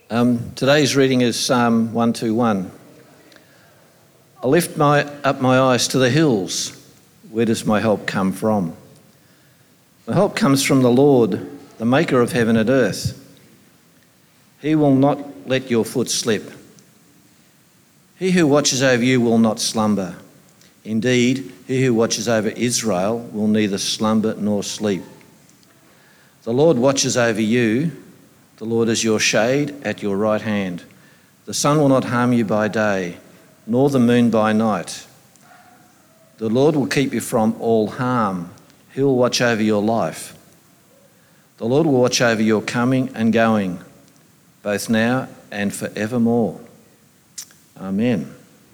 Today's reading is Psalm 121. I lift up my eyes to the hills. Where does my help come from? My help comes from the Lord, the maker of heaven and earth. He will not let your foot slip. He who watches over you will not slumber. Indeed, he who watches over Israel will neither slumber nor sleep. The Lord watches over you. The Lord is your shade at your right hand. The sun will not harm you by day, nor the moon by night. The Lord will keep you from all harm. He will watch over your life. The Lord will watch over your coming and going, both now and forevermore. Amen.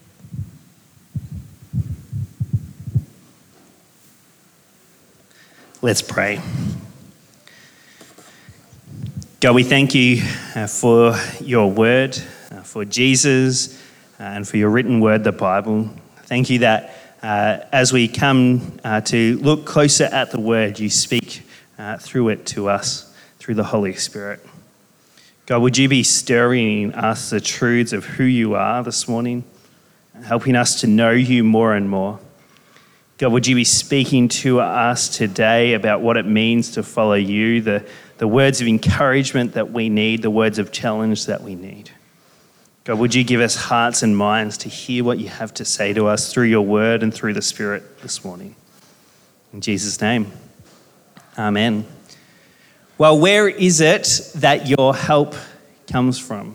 Let's pray. God, we thank you for your word, for Jesus, and for your written word, the Bible. Thank you that as we come to look closer at the word, you speak through it to us, through the Holy Spirit. God, would you be stirring in us the truths of who you are this morning, helping us to know you more and more. God, would you be speaking to us today about what it means to follow you, the words of encouragement that we need, the words of challenge that we need. God, would you give us hearts and minds to hear what you have to say to us through your word and through the Spirit this morning. In Jesus' name, amen. Well, where is it that your help comes from?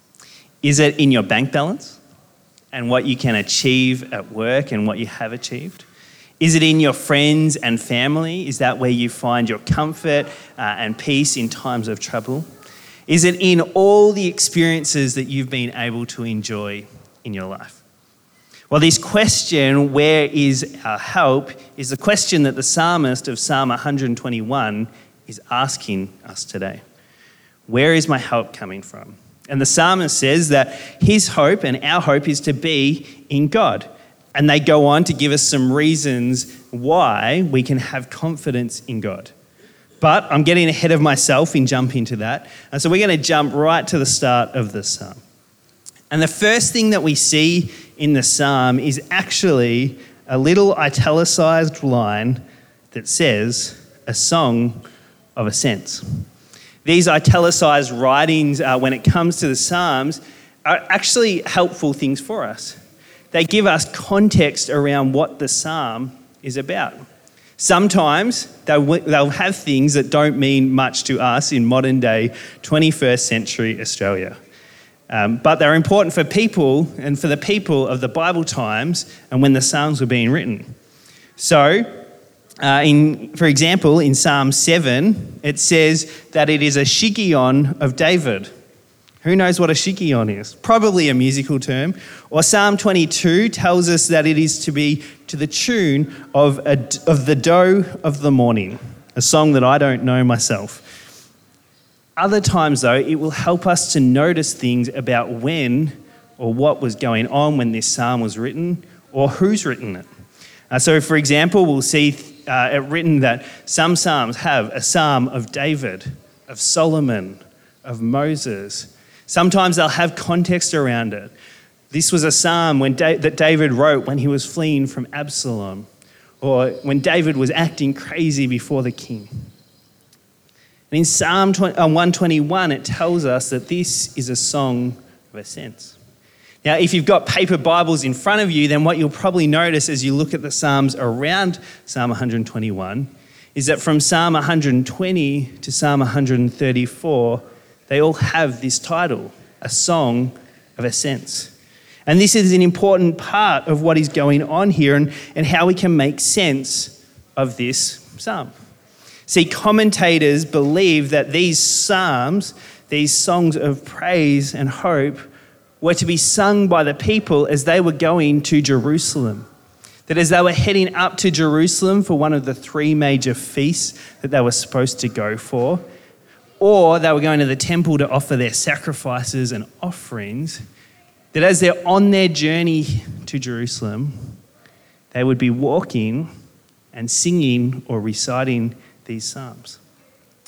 Is it in your bank balance and what you can achieve at work and what you have achieved? Is it in your friends and family? Is that where you find your comfort and peace in times of trouble? Is it in all the experiences that you've been able to enjoy in your life? Well, this question, where is our help, is the question that the psalmist of Psalm 121 is asking us today. Where is my help coming from? And the psalmist says that his hope and our hope is to be in God. And they go on to give us some reasons why we can have confidence in God. But I'm getting ahead of myself in jumping to that. And so we're going to jump right to the start of the psalm. And the first thing that we see in the psalm is actually a little italicized line that says, a song of ascents. These italicized writings, when it comes to the psalms, are actually helpful things for us. They give us context around what the psalm is about. Sometimes they'll have things that don't mean much to us in modern day 21st century Australia. But they're important for people and for the people of the Bible times and when the psalms were being written. So, for example, in Psalm 7, it says that it is a shiggaion of David. Who knows what a shiggaion is? Probably a musical term. Or Psalm 22 tells us that it is to be to the tune of the doe of the morning, a song that I don't know myself. Other times, though, it will help us to notice things about when or what was going on when this psalm was written or who's written it. So, for example, we'll see it written that some psalms have a psalm of David, of Solomon, of Moses. Sometimes they'll have context around it. This was a psalm that David wrote when he was fleeing from Absalom, or when David was acting crazy before the king. And in Psalm 121, it tells us that this is a song of ascents. Now, if you've got paper Bibles in front of you, then what you'll probably notice as you look at the psalms around Psalm 121 is that from Psalm 120 to Psalm 134, they all have this title, a song of ascents. And this is an important part of what is going on here and how we can make sense of this psalm. See, commentators believe that these psalms, these songs of praise and hope, were to be sung by the people as they were going to Jerusalem. That as they were heading up to Jerusalem for one of the three major feasts that they were supposed to go for, or they were going to the temple to offer their sacrifices and offerings, that as they're on their journey to Jerusalem, they would be walking and singing or reciting these psalms.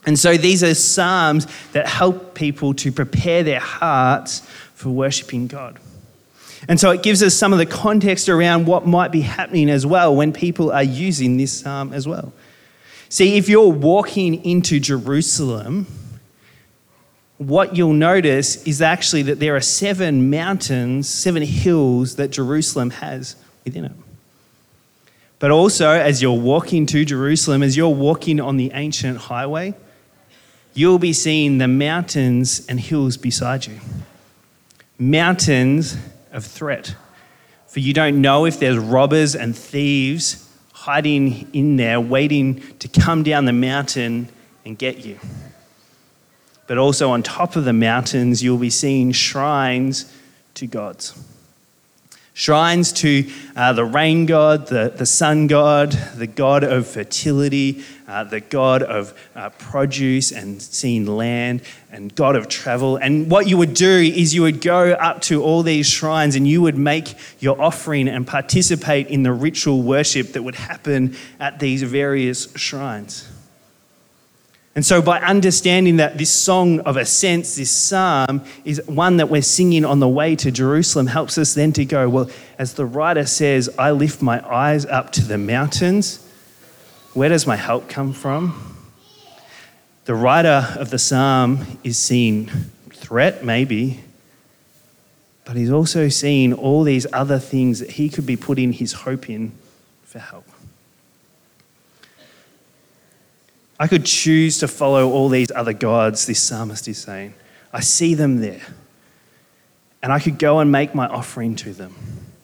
And so these are psalms that help people to prepare their hearts for worshiping God. And so it gives us some of the context around what might be happening as well when people are using this psalm as well. See, if you're walking into Jerusalem, what you'll notice is actually that there are 7 mountains, 7 hills that Jerusalem has within it. But also, as you're walking to Jerusalem, as you're walking on the ancient highway, you'll be seeing the mountains and hills beside you. Mountains of threat. For you don't know if there's robbers and thieves hiding in there, waiting to come down the mountain and get you. But also on top of the mountains, you'll be seeing shrines to gods. Shrines to the rain god, the sun god, the god of fertility, the god of produce and seeing land, and god of travel. And what you would do is you would go up to all these shrines and you would make your offering and participate in the ritual worship that would happen at these various shrines. And so by understanding that this song of ascents, this psalm, is one that we're singing on the way to Jerusalem, helps us then to go, well, as the writer says, I lift my eyes up to the mountains. Where does my help come from? The writer of the psalm is seeing threat, maybe, but he's also seeing all these other things that he could be putting his hope in for help. I could choose to follow all these other gods, this psalmist is saying. I see them there. And I could go and make my offering to them.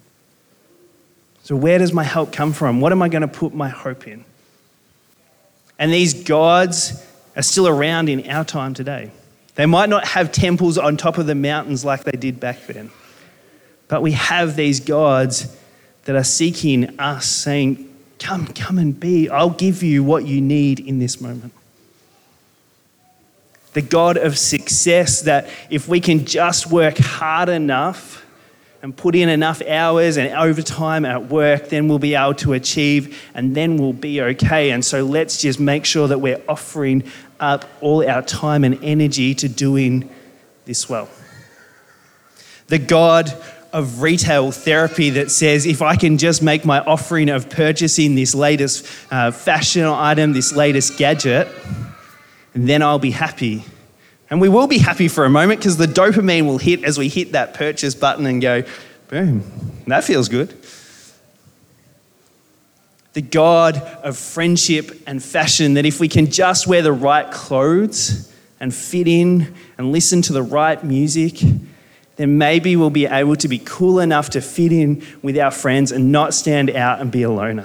So where does my help come from? What am I going to put my hope in? And these gods are still around in our time today. They might not have temples on top of the mountains like they did back then. But we have these gods that are seeking us, saying, Come and be. I'll give you what you need in this moment. The God of success, that if we can just work hard enough and put in enough hours and overtime at work, then we'll be able to achieve and then we'll be okay. And so let's just make sure that we're offering up all our time and energy to doing this well. The God of retail therapy that says, if I can just make my offering of purchasing this latest fashion item, this latest gadget, then I'll be happy. And we will be happy for a moment because the dopamine will hit as we hit that purchase button and go, boom, that feels good. The God of friendship and fashion, that if we can just wear the right clothes and fit in and listen to the right music, then maybe we'll be able to be cool enough to fit in with our friends and not stand out and be a loner.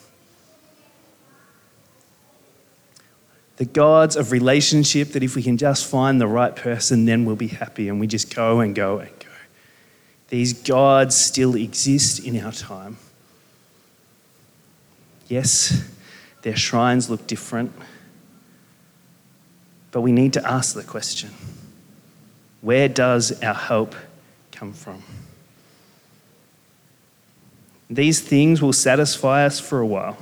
The gods of relationship, that if we can just find the right person, then we'll be happy, and we just go and go and go. These gods still exist in our time. Yes, their shrines look different, but we need to ask the question, where does our help come from? These things will satisfy us for a while.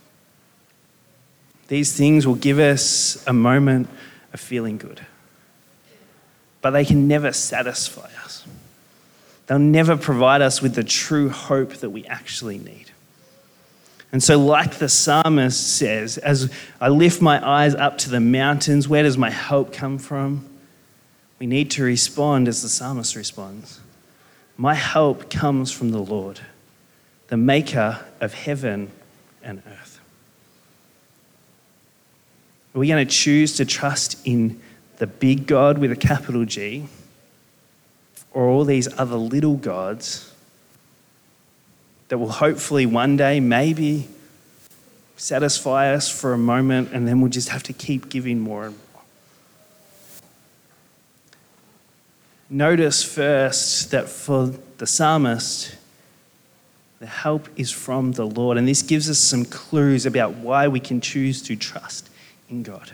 These things will give us a moment of feeling good. But they can never satisfy us. They'll never provide us with the true hope that we actually need. And so like the psalmist says, as I lift my eyes up to the mountains, where does my help come from? We need to respond as the psalmist responds. My help comes from the Lord, the maker of heaven and earth. Are we going to choose to trust in the big God with a capital G, or all these other little gods that will hopefully one day maybe satisfy us for a moment, and then we'll just have to keep giving more and more? Notice first that for the psalmist, the help is from the Lord. And this gives us some clues about why we can choose to trust in God.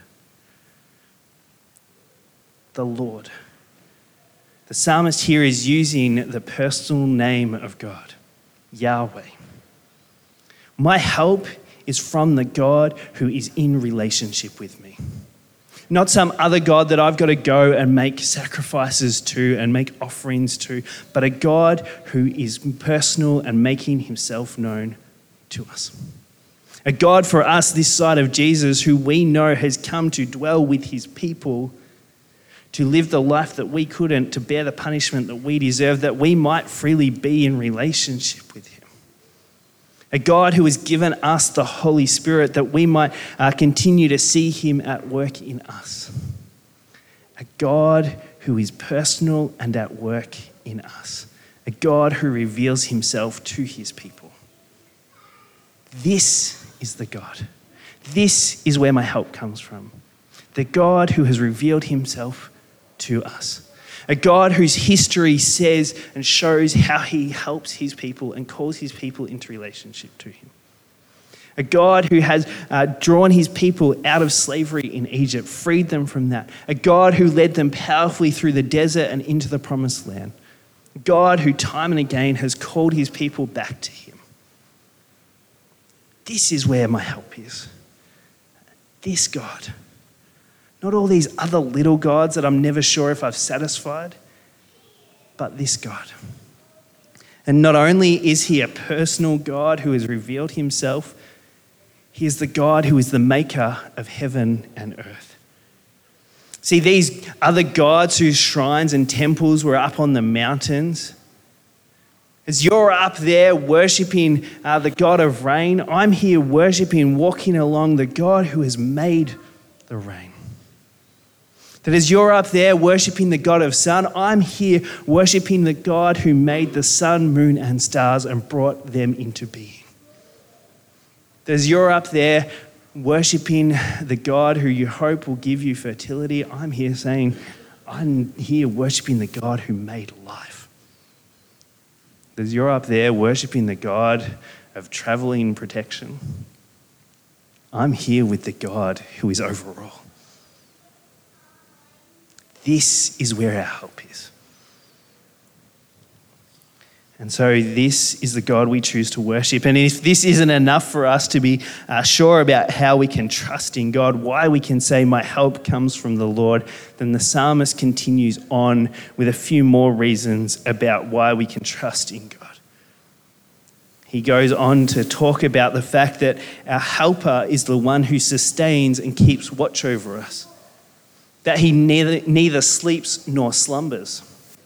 The Lord. The psalmist here is using the personal name of God, Yahweh. My help is from the God who is in relationship with me. Not some other God that I've got to go and make sacrifices to and make offerings to, but a God who is personal and making himself known to us. A God for us this side of Jesus who we know has come to dwell with his people, to live the life that we couldn't, to bear the punishment that we deserve, that we might freely be in relationship with him. A God who has given us the Holy Spirit that we might continue to see him at work in us. A God who is personal and at work in us. A God who reveals himself to his people. This is the God. This is where my help comes from. The God who has revealed himself to us. A God whose history says and shows how he helps his people and calls his people into relationship to him. A God who has drawn his people out of slavery in Egypt, freed them from that. A God who led them powerfully through the desert and into the promised land. A God who time and again has called his people back to him. This is where my help is. This God. Not all these other little gods that I'm never sure if I've satisfied, but this God. And not only is he a personal God who has revealed himself, he is the God who is the maker of heaven and earth. See, these other gods whose shrines and temples were up on the mountains, as you're up there worshipping the God of rain, I'm here worshipping, walking along the God who has made the rain. That as you're up there worshipping the God of sun, I'm here worshipping the God who made the sun, moon, and stars and brought them into being. That as you're up there worshipping the God who you hope will give you fertility, I'm here saying, I'm here worshipping the God who made life. That as you're up there worshipping the God of traveling protection, I'm here with the God who is over all. This is where our help is. And so this is the God we choose to worship. And if this isn't enough for us to be sure about how we can trust in God, why we can say my help comes from the Lord, then the psalmist continues on with a few more reasons about why we can trust in God. He goes on to talk about the fact that our helper is the one who sustains and keeps watch over us. That he neither sleeps nor slumbers.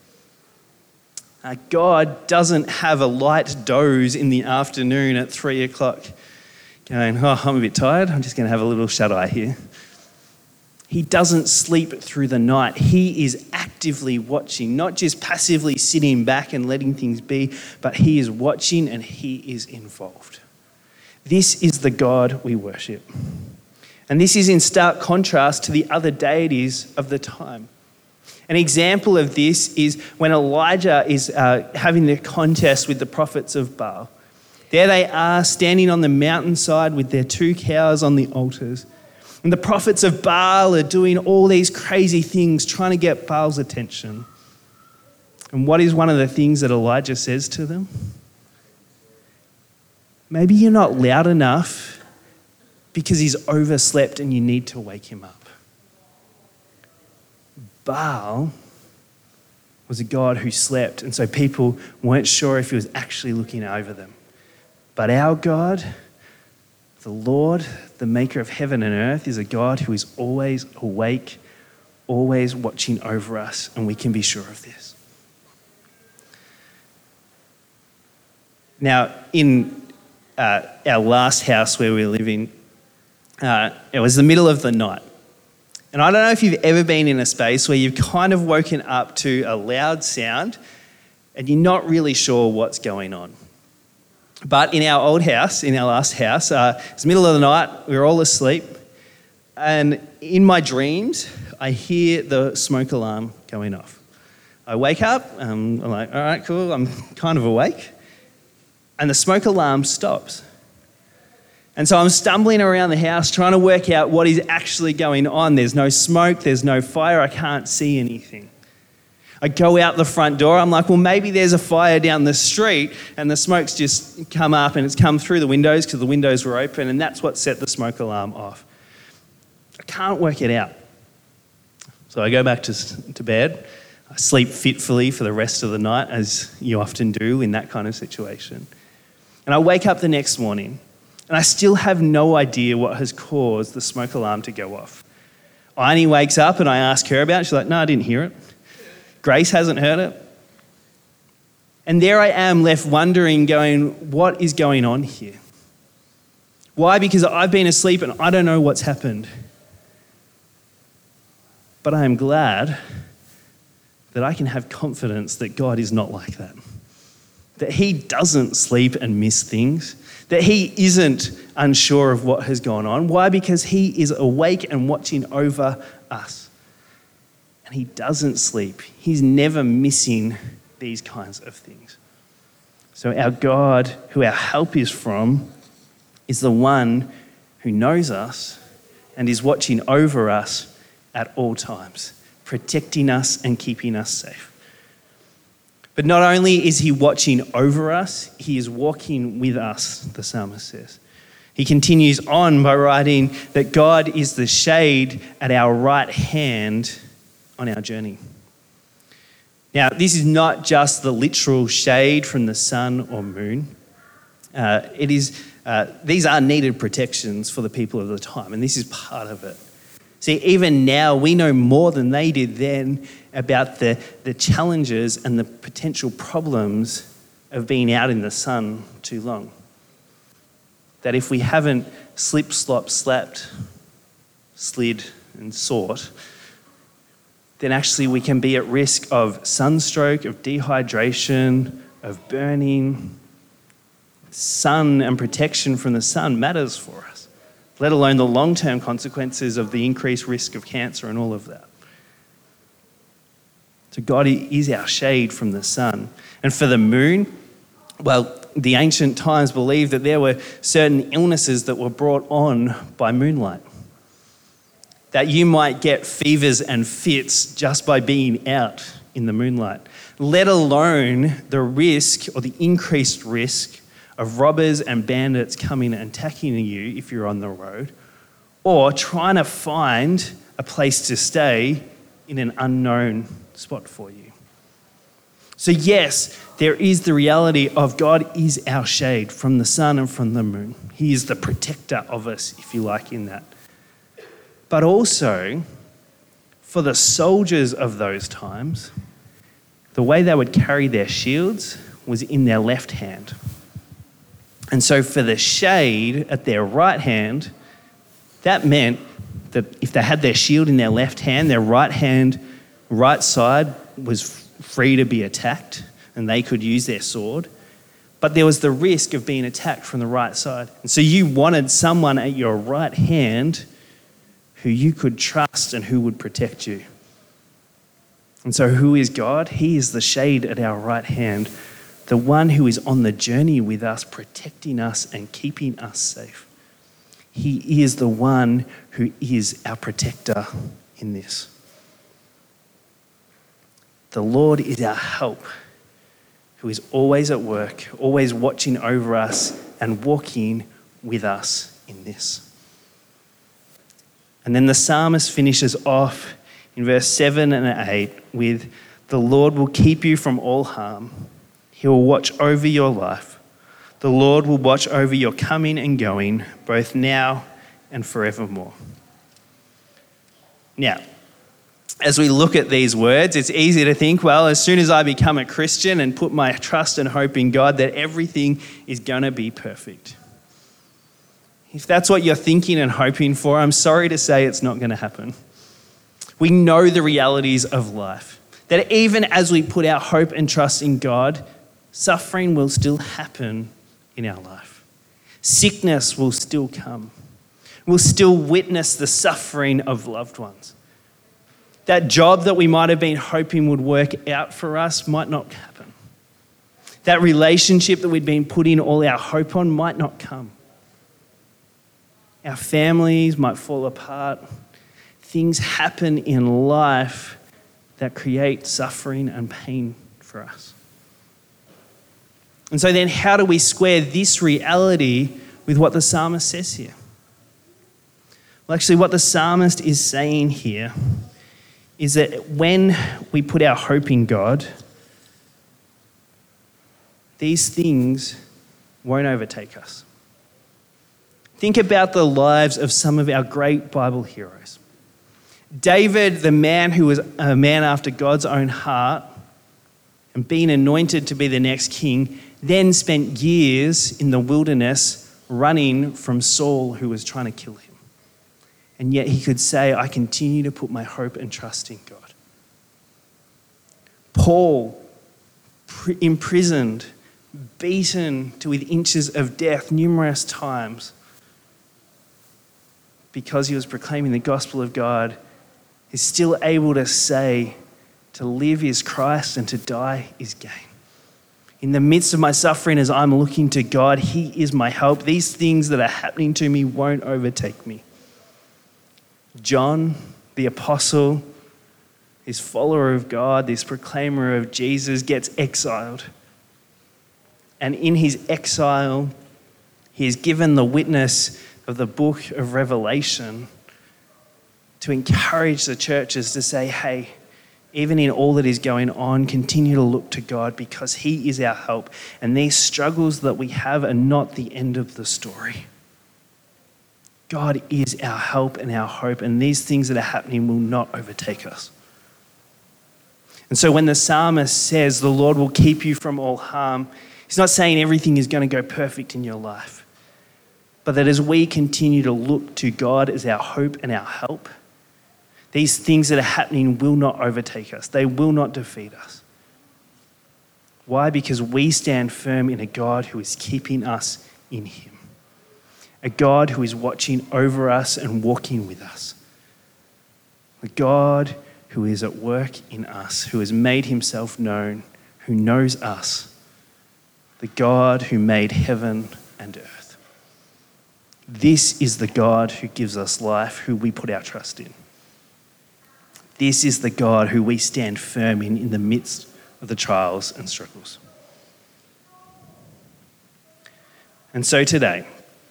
God doesn't have a light doze in the afternoon at 3 o'clock going, I'm a bit tired, I'm just going to have a little shut-eye here. He doesn't sleep through the night. He is actively watching, not just passively sitting back and letting things be, but he is watching and he is involved. This is the God we worship. And this is in stark contrast to the other deities of the time. An example of this is when Elijah is having the contest with the prophets of Baal. There they are standing on the mountainside with their 2 cows on the altars. And the prophets of Baal are doing all these crazy things, trying to get Baal's attention. And what is one of the things that Elijah says to them? Maybe you're not loud enough because he's overslept and you need to wake him up. Baal was a god who slept, and so people weren't sure if he was actually looking over them. But our God, the Lord, the maker of heaven and earth, is a God who is always awake, always watching over us, and we can be sure of this. Now, in our last house where we were living, it was the middle of the night. And I don't know if you've ever been in a space where you've kind of woken up to a loud sound and you're not really sure what's going on. But in our old house, in our last house, it's the middle of the night, we were all asleep. And in my dreams, I hear the smoke alarm going off. I wake up, I'm like, all right, cool, I'm kind of awake. And the smoke alarm stops. And so I'm stumbling around the house trying to work out what is actually going on. There's no smoke, there's no fire, I can't see anything. I go out the front door, I'm like, well, maybe there's a fire down the street and the smoke's just come up and it's come through the windows because the windows were open and that's what set the smoke alarm off. I can't work it out. So I go back to bed. I sleep fitfully for the rest of the night, as you often do in that kind of situation. And I wake up the next morning, and I still have no idea what has caused the smoke alarm to go off. Aini wakes up, and I ask her about it. She's like, no, I didn't hear it. Grace hasn't heard it. And there I am left wondering, going, what is going on here? Why? Because I've been asleep and I don't know what's happened. But I am glad that I can have confidence that God is not like that. That he doesn't sleep and miss things. That he isn't unsure of what has gone on. Why? Because he is awake and watching over us. And he doesn't sleep. He's never missing these kinds of things. So our God, who our help is from, is the one who knows us and is watching over us at all times, protecting us and keeping us safe. But not only is he watching over us, he is walking with us, the psalmist says. He continues on by writing that God is the shade at our right hand on our journey. Now, this is not just the literal shade from the sun or moon. These are needed protections for the people of the time, and this is part of it. See, even now, we know more than they did then about the challenges and the potential problems of being out in the sun too long. That if we haven't slip, slop, slapped, slid and sought, then actually we can be at risk of sunstroke, of dehydration, of burning. Sun and protection from the sun matters for us, let alone the long-term consequences of the increased risk of cancer and all of that. So God is our shade from the sun. And for the moon, well, the ancient times believed that there were certain illnesses that were brought on by moonlight. That you might get fevers and fits just by being out in the moonlight, let alone the risk or the increased risk of robbers and bandits coming and attacking you if you're on the road, or trying to find a place to stay in an unknown spot for you. So yes, there is the reality of God is our shade from the sun and from the moon. He is the protector of us, if you like, in that. But also, for the soldiers of those times, the way they would carry their shields was in their left hand. And so for the shade at their right hand, that meant that if they had their shield in their left hand, their right side was free to be attacked and they could use their sword. But there was the risk of being attacked from the right side. And so you wanted someone at your right hand who you could trust and who would protect you. And so who is God? He is the shade at our right hand, the one who is on the journey with us, protecting us and keeping us safe. He is the one who is our protector in this. The Lord is our help, who is always at work, always watching over us and walking with us in this. And then the psalmist finishes off in verse 7 and 8 with, "The Lord will keep you from all harm. He will watch over your life. The Lord will watch over your coming and going, both now and forevermore." Now, as we look at these words, it's easy to think, well, as soon as I become a Christian and put my trust and hope in God, that everything is going to be perfect. If that's what you're thinking and hoping for, I'm sorry to say it's not going to happen. We know the realities of life, that even as we put our hope and trust in God, suffering will still happen in our life. Sickness will still come. We'll still witness the suffering of loved ones. That job that we might have been hoping would work out for us might not happen. That relationship that we'd been putting all our hope on might not come. Our families might fall apart. Things happen in life that create suffering and pain for us. And so then how do we square this reality with what the psalmist says here? Well, actually what the psalmist is saying here is that when we put our hope in God, these things won't overtake us. Think about the lives of some of our great Bible heroes. David, the man who was a man after God's own heart and being anointed to be the next king, then spent years in the wilderness running from Saul, who was trying to kill him. And yet he could say, I continue to put my hope and trust in God. Paul, imprisoned, beaten to within inches of death numerous times because he was proclaiming the gospel of God, is still able to say, to live is Christ and to die is gain. In the midst of my suffering, as I'm looking to God, He is my help. These things that are happening to me won't overtake me. John, the apostle, this follower of God, this proclaimer of Jesus, gets exiled. And in his exile, he is given the witness of the book of Revelation to encourage the churches to say, hey, even in all that is going on, continue to look to God because He is our help. And these struggles that we have are not the end of the story. God is our help and our hope, and these things that are happening will not overtake us. And so when the psalmist says the Lord will keep you from all harm, he's not saying everything is going to go perfect in your life, but that as we continue to look to God as our hope and our help, these things that are happening will not overtake us. They will not defeat us. Why? Because we stand firm in a God who is keeping us in Him. A God who is watching over us and walking with us. A God who is at work in us, who has made Himself known, who knows us. The God who made heaven and earth. This is the God who gives us life, who we put our trust in. This is the God who we stand firm in the midst of the trials and struggles. And so today,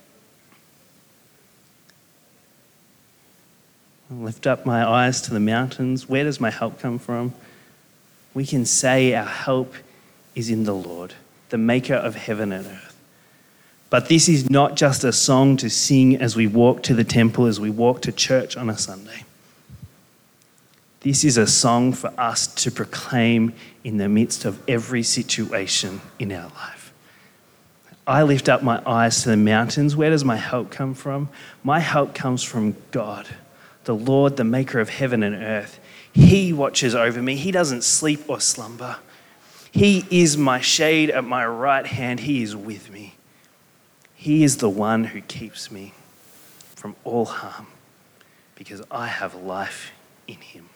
I lift up my eyes to the mountains. Where does my help come from? We can say our help is in the Lord, the maker of heaven and earth. But this is not just a song to sing as we walk to the temple, as we walk to church on a Sunday. This is a song for us to proclaim in the midst of every situation in our life. I lift up my eyes to the mountains. Where does my help come from? My help comes from God, the Lord, the maker of heaven and earth. He watches over me. He doesn't sleep or slumber. He is my shade at my right hand. He is with me. He is the one who keeps me from all harm because I have life in Him.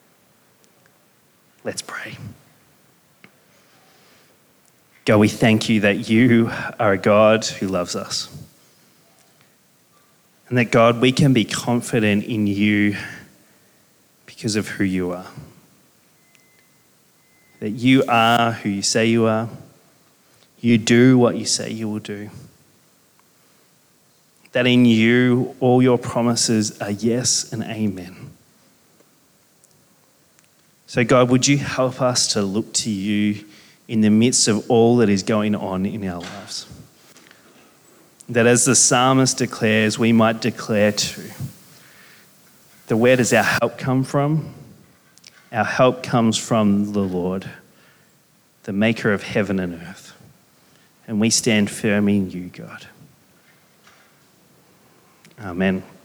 Let's pray. God, we thank You that You are a God who loves us. And that, God, we can be confident in You because of who You are. That You are who You say You are. You do what You say You will do. That in You, all Your promises are yes and amen. So God, would You help us to look to You in the midst of all that is going on in our lives? That as the psalmist declares, we might declare too. That where does our help come from? Our help comes from the Lord, the maker of heaven and earth. And we stand firm in You, God. Amen.